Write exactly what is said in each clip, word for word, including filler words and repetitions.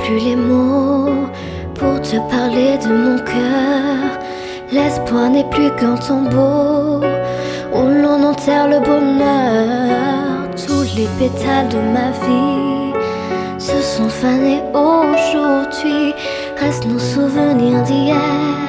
plus les mots pour te parler de mon cœur. L'espoir n'est plus qu'un tombeau où l'on enterre le bonheur. Tous les pétales de ma vie se sont fanés aujourd'hui. Restent nos souvenirs d'hier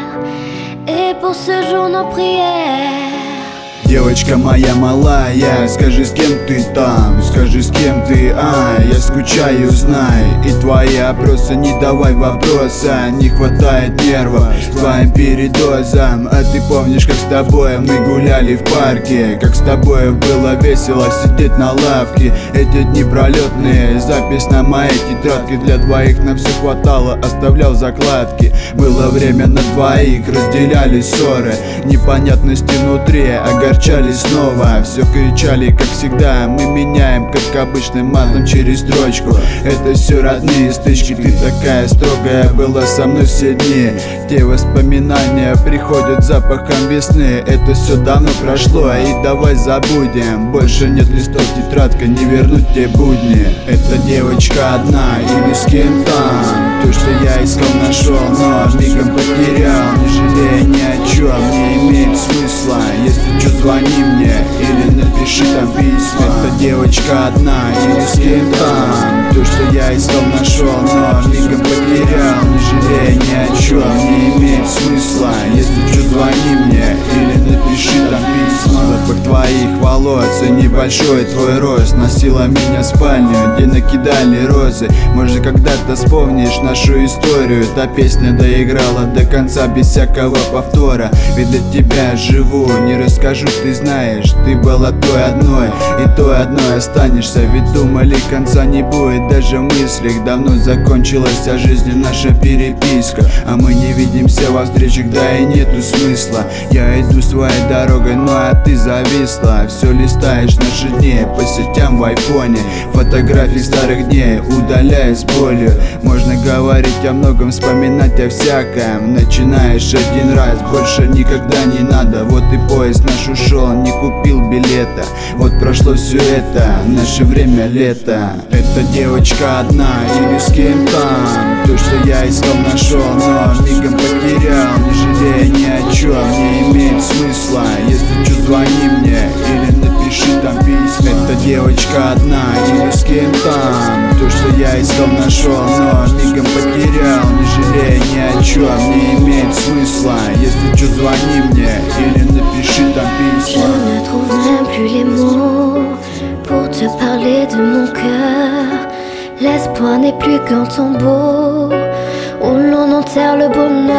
et pour ce jour nos prières. Девочка моя малая, скажи, с кем ты там, скажи, с кем ты, а, я скучаю, знай. И твои опросы, не давай вопроса, не хватает нервов твоим передозам. А ты помнишь, как с тобой мы гуляли в парке, как с тобой было весело сидеть на лавке. Эти дни пролетные, запись на моей тетрадке. Для двоих нам все хватало, оставлял закладки. Было время на двоих, разделяли ссоры, непонятности внутри, огорчали снова. Все кричали, как всегда, мы меняем, как обычным матом через строчку. Это все родные стычки, ты такая строгая была со мной все дни. Те воспоминания приходят запахом весны. Это все давно прошло, и давай забудем. Больше нет листов, тетрадка, не вернуть те будни. Эта девочка одна или с кем-то. То, что я искал, нашел, но мигом потерял. Не жалея ни о чем, не имеет смысла. Если что, звони мне или напиши там письма. Эта девочка одна или с кем-то. То, что я искал, нашел, но мигом потерял. Не жалея ни о чем, не имеет смысла. Если что, звони мне или напиши там письма. Запах твоих волос и небольшой твой рост носила меня в спальню, где накидали розы. Может, когда-то вспомнишь нашу историю. Та песня доиграла до конца без всякого повтора. Ведь для тебя живу, не расскажу, ты знаешь. Ты была той одной, и той одной останешься. Ведь думали, конца не будет даже в мыслях. Давно закончилась вся жизнь, наша переписка. А мы не видимся во встречах, да и нету смысла. Я иду своей дорогой, ну а ты зависла. Все листаешь наши дни по сетям в айфоне. Фотографии старых дней удаляя с болью. Можно говорить о многом, вспоминать о всяком. Начинаешь один раз, больше никогда не надо. Вот и поезд наш ушел, не купил билета. Вот прошло все это, наше время лето. Эта девочка одна или с кем-то. То, что я искал, нашел, но мигом потерял. Не жалея ни о чем, не имеет смысла. Если что, звони мне или напиши там письма. Эта девочка одна или с кем-то. То, что я искал, нашел, но мигом потерял. Не жалея ни о чем, не имеет смысла. Если что, звони мне или напиши там письма. Je ne trouve même plus les mots pour te parler de mon cœur. L'espoir n'est plus qu'un tombeau où l'on enterre le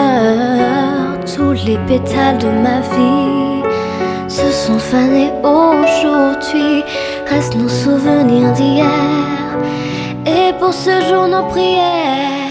bonheur. Tous les pétales de ma vie se sont fanés aujourd'hui. Restent nos souvenirs d'hier et pour ce jour nos prières.